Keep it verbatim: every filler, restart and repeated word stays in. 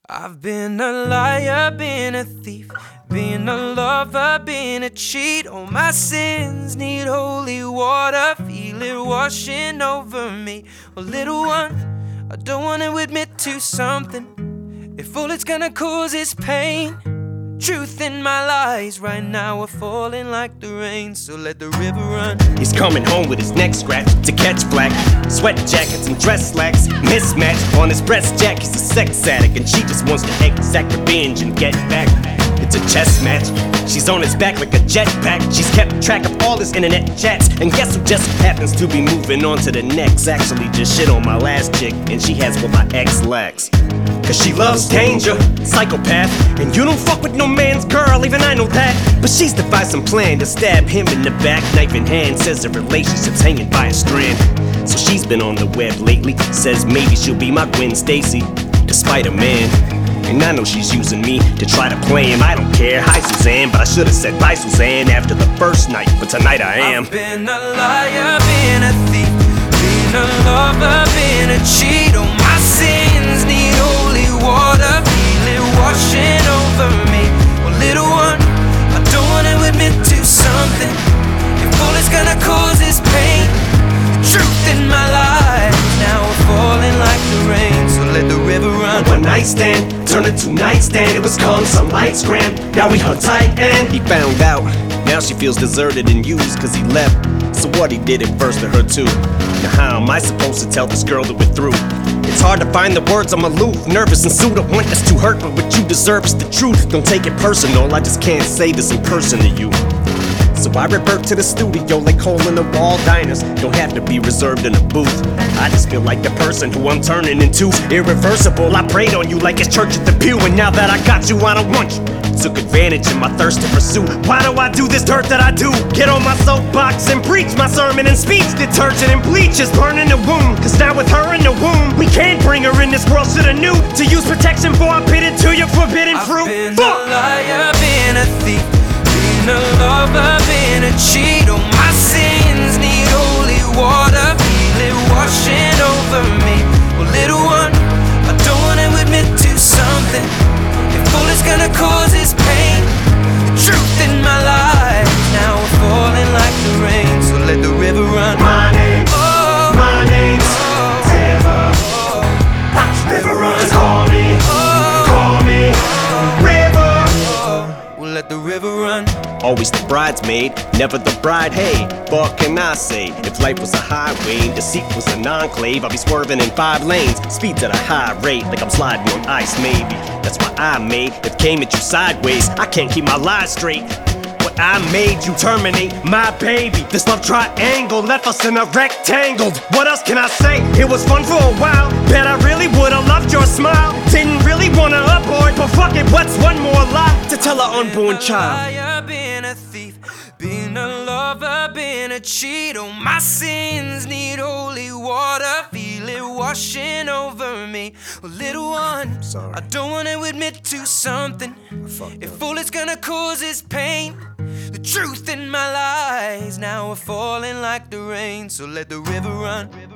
I've been a liar, been a thief, been a lover, been a cheat. All my sins need holy water, feel it washing over me. Well, little one, I don't want to admit to something. If all it's gonna cause is pain, truth in my lies right now are falling like the rain, so let the river run. He's coming home with his neck scratched to catch black sweat jackets and dress slacks mismatched on his breast jack. He's a sex addict and she just wants to exact revenge and get back. It's a chess match. She's on his back like a jetpack. She's kept track of all his internet chats, and guess who just happens to be moving on to the next? Actually just shit on my last chick, and she has what my ex lacks. Cause she loves danger, psychopath, and you don't fuck with no man's girl, even I know that. But she's devised some plan to stab him in the back, knife in hand, says the relationship's hanging by a strand. So she's been on the web lately, says maybe she'll be my Gwen Stacy, despite a man. And I know she's using me to try to play him. I don't care, hi Suzanne, but I should've said bye Suzanne after the first night, but tonight I am. I've been a liar, been a thief, been a lover, been a cheat. All my sins need holy water, feel it washing over me. Well, little one, I don't wanna admit to something. If all it's gonna cause is pain, the truth in my life now we're falling like the rain, so let the river run. One night stand turned into nightstand. It was calm, some lights grand. Now we hung tight and he found out. Now she feels deserted and used cause he left. So what, he did it first to her too. Now how am I supposed to tell this girl that we're through? It's hard to find the words, I'm aloof, nervous and sued. I want this to hurt, but what you deserve is the truth. Don't take it personal, I just can't say this in person to you. So I revert to the studio like hole in the wall diners. Don't have to be reserved in a booth. I just feel like the person who I'm turning into irreversible. I prayed on you like it's church at the pew, and now that I got you, I don't want you. Took advantage of my thirst to pursue. Why do I do this dirt that I do? Get on my soapbox and preach my sermon and speech. Detergent and bleach is burning the wound. Cause now with her in the womb, we can't bring her in this world. Shoulda knew to use protection before I bit into your forbidden fruit. I've been Fuck. a liar, been a thief, been a lover, been a cheat. All my sins need holy water, feel it washing over me. Well, little one, I don't wanna admit to something. If all it's gonna cause is pain, the truth in my life now we're falling like the rain, so let the river run. My name, Oh, my name's oh, River. oh, Watch the river run. Just call me, oh, call me River. oh. We'll let the river run. Always the bridesmaid, never the bride. Hey, what can I say? If life was a highway and deceit was an enclave, I'd be swerving in five lanes, speeds at a high rate, like I'm sliding on ice maybe. That's why I made it came at you sideways. I can't keep my lies straight. What I made you terminate my baby. This love triangle left us in a rectangle. What else can I say? It was fun for a while. Bet I really would've loved your smile. Didn't really wanna abort, but fuck it, what's one more lie to tell an unborn child? Been a thief, been a lover, been a cheat. All my sins need holy water, feel it washing over me. Well, little one, Sorry. I don't wanna admit to something. If all it's gonna cause is pain, the truth in my lies now are falling like the rain, so let the river run.